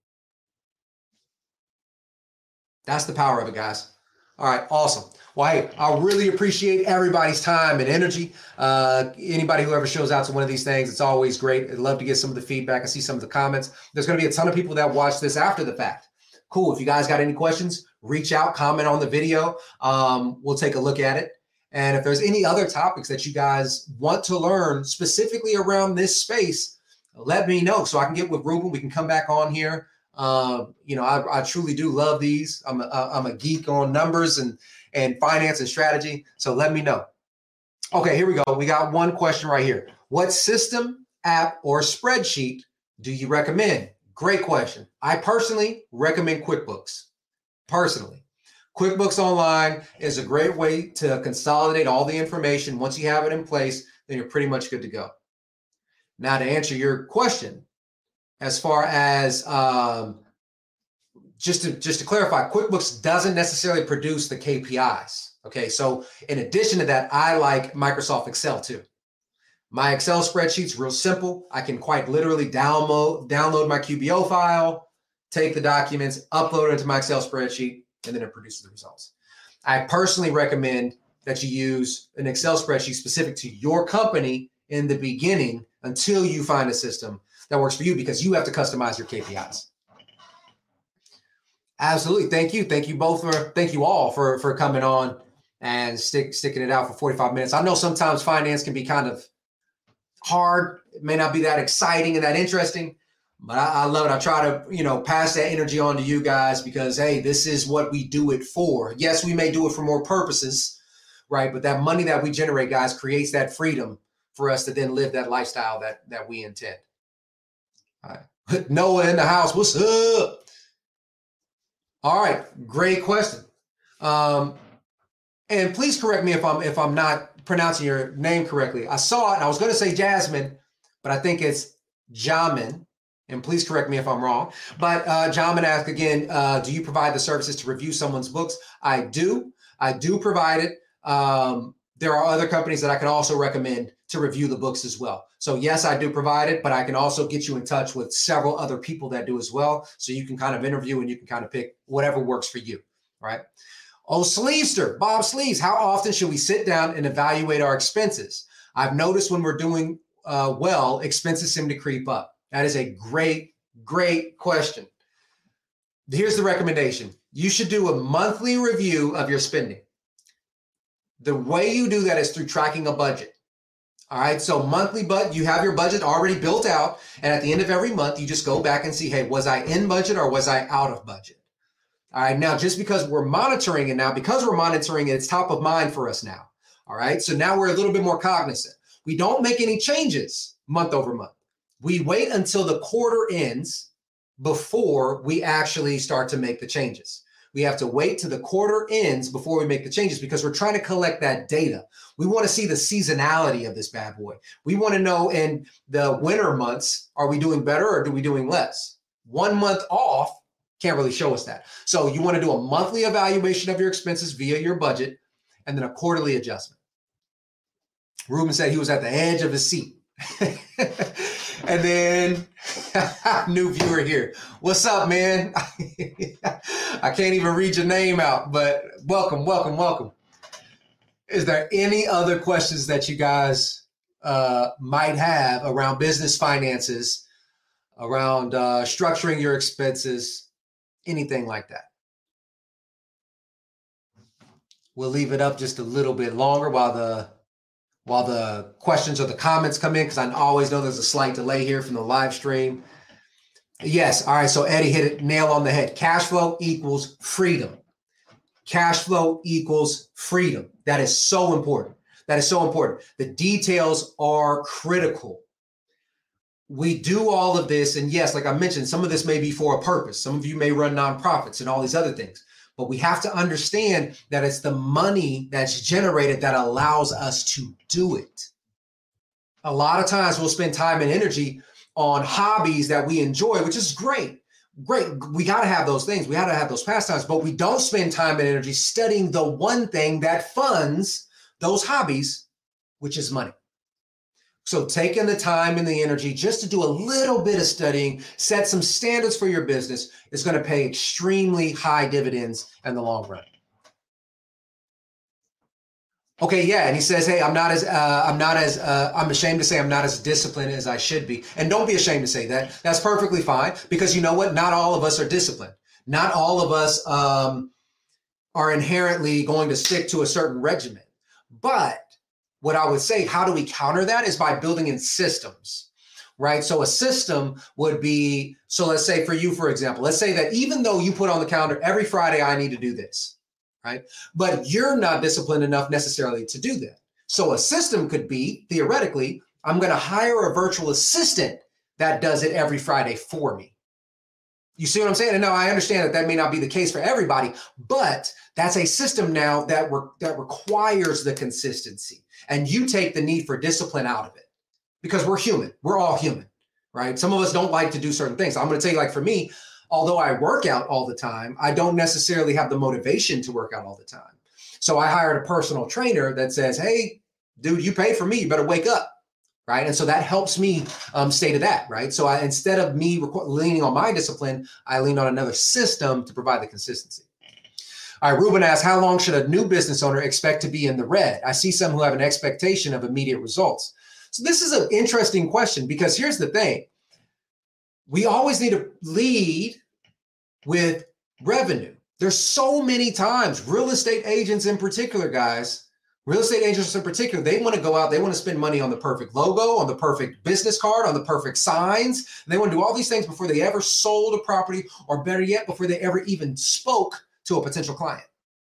That's the power of it, guys. All right, awesome. Well, hey, I really appreciate everybody's time and energy. Anybody who ever shows out to one of these things, it's always great. I'd love to get some of the feedback and see some of the comments. There's going to be a ton of people that watch this after the fact. Cool. If you guys got any questions, reach out, comment on the video. We'll take a look at it. And if there's any other topics that you guys want to learn specifically around this space, let me know so I can get with Ruben. We can come back on here. You know, I truly do love these. I'm a geek on numbers and finance and strategy. So let me know. Okay, here we go. We got one question right here. What system, app, or spreadsheet do you recommend? Great question. I personally recommend QuickBooks. Personally, QuickBooks Online is a great way to consolidate all the information. Once you have it in place, then you're pretty much good to go. Now, to answer your question, as far as just to clarify, QuickBooks doesn't necessarily produce the KPIs. Okay, so in addition to that, I like Microsoft Excel too. My Excel spreadsheet's real simple. I can quite literally download my QBO file, take the documents, upload it into my Excel spreadsheet, and then it produces the results. I personally recommend that you use an Excel spreadsheet specific to your company in the beginning until you find a system that works for you, because you have to customize your KPIs. Absolutely. Thank you. Thank you all for coming on and sticking it out for 45 minutes. I know sometimes finance can be kind of hard. It may not be that exciting and that interesting, but I love it. I try to, pass that energy on to you guys because, hey, this is what we do it for. Yes, we may do it for more purposes, right? But that money that we generate, guys, creates that freedom for us to then live that lifestyle that we intend. All right. Noah in the house. What's up? All right. Great question. And please correct me if I'm not pronouncing your name correctly. I saw it and I was going to say Jasmine, but I think it's Jamin. And please correct me if I'm wrong. But Jamin asked again, do you provide the services to review someone's books? I do. I do provide it. There are other companies that I can also recommend to review the books as well. So yes, I do provide it, but I can also get you in touch with several other people that do as well. So you can kind of interview and you can kind of pick whatever works for you, right? Oh, Sleevester, Bob Sleeves, how often should we sit down and evaluate our expenses? I've noticed when we're doing well, expenses seem to creep up. That is a great, great question. Here's the recommendation. You should do a monthly review of your spending. The way you do that is through tracking a budget. All right, so monthly, but you have your budget already built out. And at the end of every month, you just go back and see, hey, was I in budget or was I out of budget? All right, now just because we're monitoring it now, it's top of mind for us now. All right, so now we're a little bit more cognizant. We don't make any changes month over month. We wait until the quarter ends before we actually start to make the changes. We have to wait till the quarter ends before we make the changes because we're trying to collect that data. We want to see the seasonality of this bad boy. We want to know in the winter months, are we doing better or are we doing less? 1 month off can't really show us that. So you want to do a monthly evaluation of your expenses via your budget and then a quarterly adjustment. Ruben said he was at the edge of his seat. And then new viewer here. What's up, man? I can't even read your name out, but welcome, welcome, welcome. Is there any other questions that you guys might have around business finances, around structuring your expenses, anything like that? We'll leave it up just a little bit longer while the questions or the comments come in, because I always know there's a slight delay here from the live stream. Yes. All right. So Eddie hit it nail on the head. Cash flow equals freedom. Cash flow equals freedom. That is so important. That is so important. The details are critical. We do all of this. And yes, like I mentioned, some of this may be for a purpose. Some of you may run nonprofits and all these other things. But we have to understand that it's the money that's generated that allows us to do it. A lot of times we'll spend time and energy on hobbies that we enjoy, which is great. Great. We got to have those things. We got to have those pastimes, but we don't spend time and energy studying the one thing that funds those hobbies, which is money. So taking the time and the energy just to do a little bit of studying, set some standards for your business is going to pay extremely high dividends in the long run. Okay, yeah, and he says, hey, I'm ashamed to say I'm not as disciplined as I should be. And don't be ashamed to say that. That's perfectly fine, because you know what? Not all of us are disciplined. Not all of us are inherently going to stick to a certain regimen. But what I would say, how do we counter that, is by building in systems, right? So a system would be, so let's say for you, for example, let's say that even though you put on the calendar every Friday, I need to do this, right? But you're not disciplined enough necessarily to do that. So a system could be, theoretically, I'm going to hire a virtual assistant that does it every Friday for me. You see what I'm saying? And now I understand that that may not be the case for everybody, but that's a system now that requires the consistency. And you take the need for discipline out of it, because we're human. We're all human, right? Some of us don't like to do certain things. I'm going to tell you, like for me, although I work out all the time, I don't necessarily have the motivation to work out all the time. So I hired a personal trainer that says, hey, dude, you pay for me, you better wake up, right? And so that helps me stay to that, right? So instead of me leaning on my discipline, I lean on another system to provide the consistency. All right, Ruben asks, how long should a new business owner expect to be in the red? I see some who have an expectation of immediate results. So this is an interesting question, because here's the thing. we always need to lead with revenue. There's so many times real estate agents in particular, guys, real estate agents in particular, they want to go out, they want to spend money on the perfect logo, on the perfect business card, on the perfect signs. They want to do all these things before they ever sold a property, or better yet, before they ever even spoke to a potential client.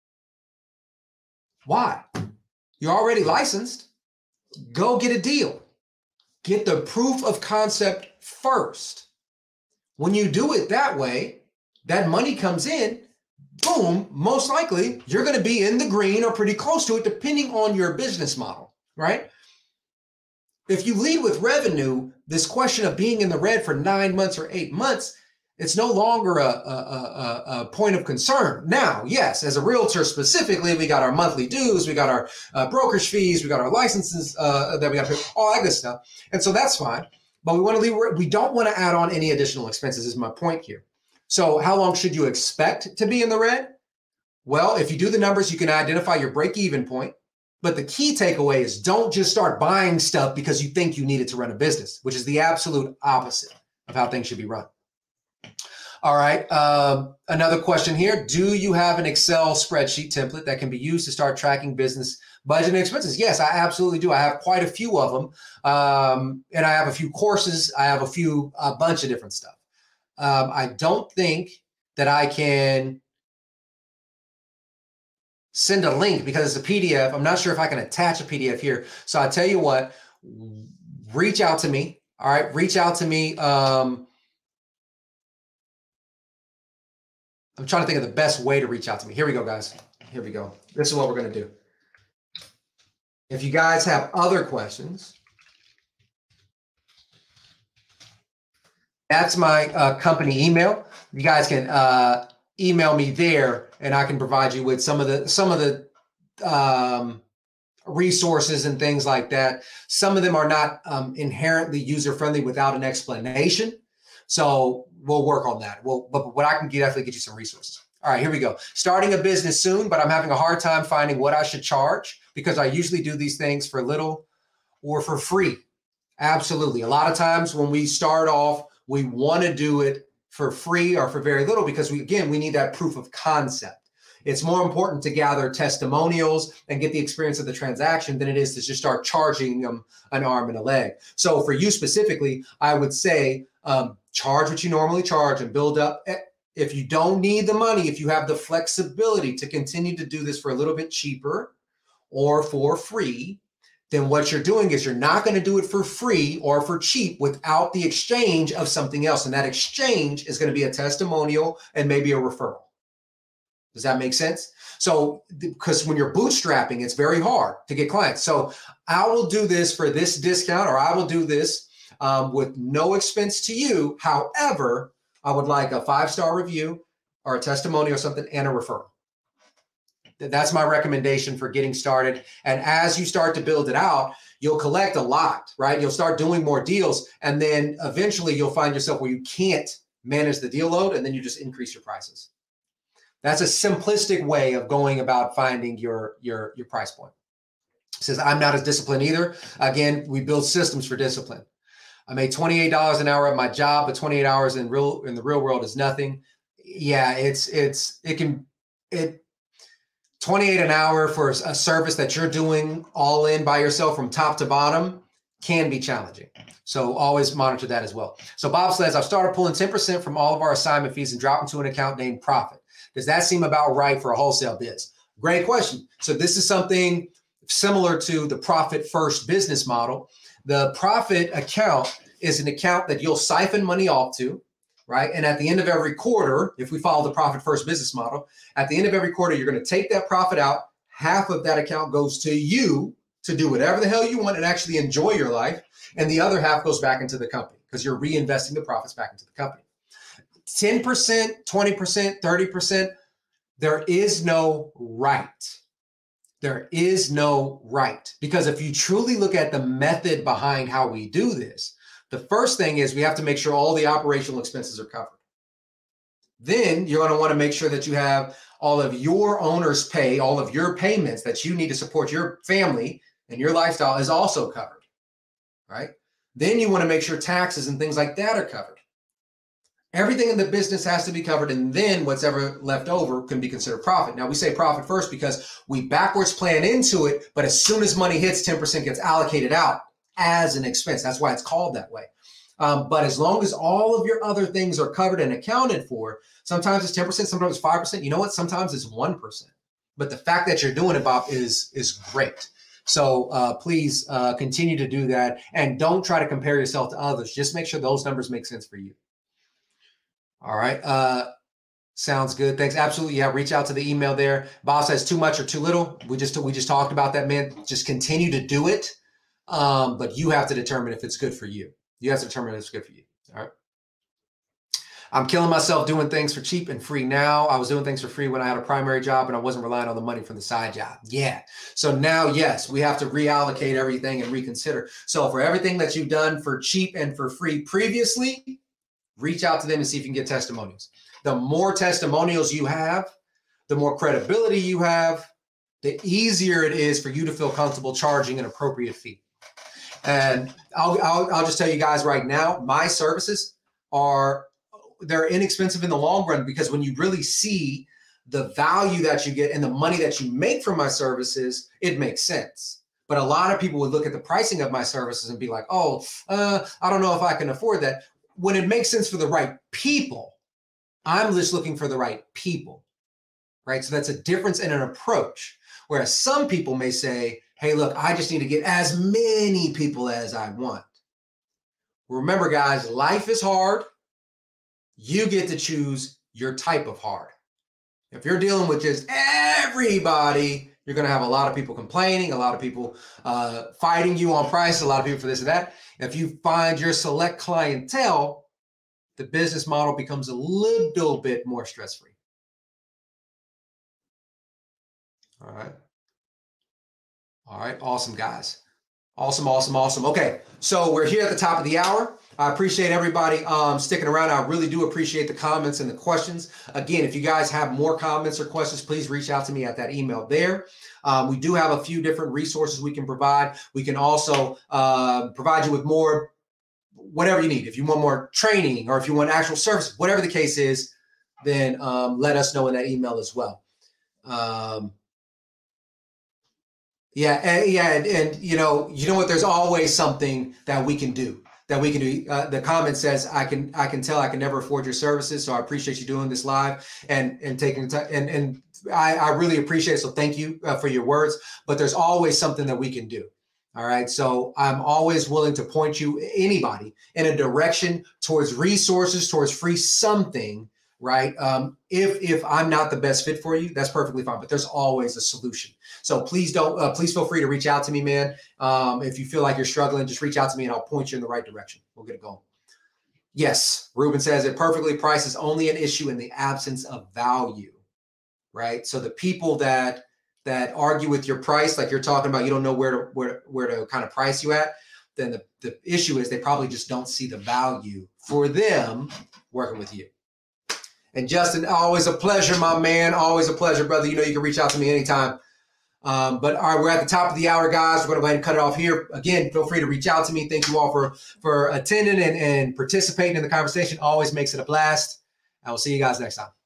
Why? You're already licensed. Go get a deal. Get the proof of concept first. When you do it that way, that money comes in, boom, most likely you're going to be in the green or pretty close to it, depending on your business model, right? If you lead with revenue, this question of being in the red for 9 months or 8 months, it's no longer a point of concern. Now, yes, as a realtor specifically, we got our monthly dues, we got our brokerage fees, we got our licenses that we got to pay, all that good stuff. And so that's fine. But we want to leave, we don't want to add on any additional expenses is my point here. So how long should you expect to be in the red? Well, if you do the numbers, you can identify your break-even point. But the key takeaway is don't just start buying stuff because you think you need it to run a business, which is the absolute opposite of how things should be run. All right. Another question here. Do you have an Excel spreadsheet template that can be used to start tracking business budget and expenses? Yes, I absolutely do. I have quite a few of them. And I have a few courses. I have a bunch of different stuff. I don't think that I can send a link because it's a PDF. I'm not sure if I can attach a PDF here. So I tell you what, reach out to me. All right. Reach out to me. I'm trying to think of the best way to reach out to me. Here we go, guys. Here we go. This is what we're going to do. If you guys have other questions, that's my company email. You guys can email me there, and I can provide you with some of the resources and things like that. Some of them are not inherently user-friendly without an explanation. So we'll work on that. But what I can definitely get you some resources. All right, here we go. Starting a business soon, but I'm having a hard time finding what I should charge because I usually do these things for little or for free. Absolutely. A lot of times when we start off, we want to do it for free or for very little because we need that proof of concept. It's more important to gather testimonials and get the experience of the transaction than it is to just start charging them an arm and a leg. So for you specifically, I would say charge what you normally charge and build up. If you don't need the money, if you have the flexibility to continue to do this for a little bit cheaper or for free, then what you're doing is you're not going to do it for free or for cheap without the exchange of something else. And that exchange is going to be a testimonial and maybe a referral. Does that make sense? So, because when you're bootstrapping, it's very hard to get clients. So I will do this for this discount, or I will do this with no expense to you. However, I would like a 5-star review or a testimony or something and a referral. That's my recommendation for getting started. And as you start to build it out, you'll collect a lot, right? You'll start doing more deals. And then eventually you'll find yourself where you can't manage the deal load, and then you just increase your prices. That's a simplistic way of going about finding your price point. It says, I'm not as disciplined either. Again, we build systems for discipline. I made $28 an hour at my job, but 28 hours in the real world is nothing. Yeah, it can 28 an hour for a service that you're doing all in by yourself from top to bottom can be challenging. So always monitor that as well. So Bob says, I've started pulling 10% from all of our assignment fees and dropping to an account named Profit. Does that seem about right for a wholesale biz? Great question. So this is something similar to the Profit First business model. The Profit account is an account that you'll siphon money off to, right? And at the end of every quarter, if we follow the Profit First business model, at the end of every quarter, you're going to take that profit out. Half of that account goes to you to do whatever the hell you want and actually enjoy your life. And the other half goes back into the company because you're reinvesting the profits back into the company. 10%, 20%, 30%, there is no right. There is no right. Because if you truly look at the method behind how we do this, the first thing is we have to make sure all the operational expenses are covered. Then you're going to want to make sure that you have all of your owner's pay, all of your payments that you need to support your family and your lifestyle is also covered, right? Then you want to make sure taxes and things like that are covered. Everything in the business has to be covered, and then what's ever left over can be considered profit. Now, we say profit first because we backwards plan into it, but as soon as money hits, 10% gets allocated out as an expense. That's why it's called that way. But as long as all of your other things are covered and accounted for, sometimes it's 10%, sometimes it's 5%. You know what? Sometimes it's 1%. But the fact that you're doing it, Bob, is great. So please continue to do that, and don't try to compare yourself to others. Just make sure those numbers make sense for you. All right. Sounds good. Thanks. Absolutely. Yeah. Reach out to the email there. Bob says too much or too little. We just talked about that, man. Just continue to do it. But you have to determine if it's good for you. You have to determine if it's good for you. All right. I'm killing myself doing things for cheap and free now. I was doing things for free when I had a primary job and I wasn't relying on the money from the side job. Yeah. So now, yes, we have to reallocate everything and reconsider. So for everything that you've done for cheap and for free previously, reach out to them and see if you can get testimonials. The more testimonials you have, the more credibility you have, the easier it is for you to feel comfortable charging an appropriate fee. And I'll just tell you guys right now, my services they're inexpensive in the long run, because when you really see the value that you get and the money that you make from my services, it makes sense. But a lot of people would look at the pricing of my services and be like, oh, I don't know if I can afford that. When it makes sense for the right people, I'm just looking for the right people, right? So that's a difference in an approach. Whereas some people may say, hey, look, I just need to get as many people as I want. Remember, guys, life is hard. You get to choose your type of hard. If you're dealing with just everybody, you're going to have a lot of people complaining, a lot of people fighting you on price, a lot of people for this and that. If you find your select clientele, the business model becomes a little bit more stress-free. All right. All right. Awesome, guys. Awesome, awesome, awesome. Okay, so we're here at the top of the hour. I appreciate everybody sticking around. I really do appreciate the comments and the questions. Again, if you guys have more comments or questions, please reach out to me at that email there. We do have a few different resources we can provide. We can also provide you with more, whatever you need. If you want more training or if you want actual service, whatever the case is, then let us know in that email as well. And you know what? There's always something that we can do. The comment says, I can tell I can never afford your services, so I appreciate you doing this live and taking the time. And I really appreciate it. So thank you for your words. But there's always something that we can do. All right. So I'm always willing to point you, anybody, in a direction towards resources, towards free something. Right. If I'm not the best fit for you, that's perfectly fine. But there's always a solution. So please please feel free to reach out to me, man. If you feel like you're struggling, just reach out to me and I'll point you in the right direction. We'll get it going. Yes. Ruben says it perfectly. Price is only an issue in the absence of value. Right. So the people that argue with your price, like you're talking about, you don't know where to kind of price you at, then the issue is they probably just don't see the value for them working with you. And Justin, always a pleasure, my man. Always a pleasure, brother. You know you can reach out to me anytime. But all right, we're at the top of the hour, guys. We're going to go ahead and cut it off here. Again, feel free to reach out to me. Thank you all for attending and participating in the conversation. Always makes it a blast. I will see you guys next time.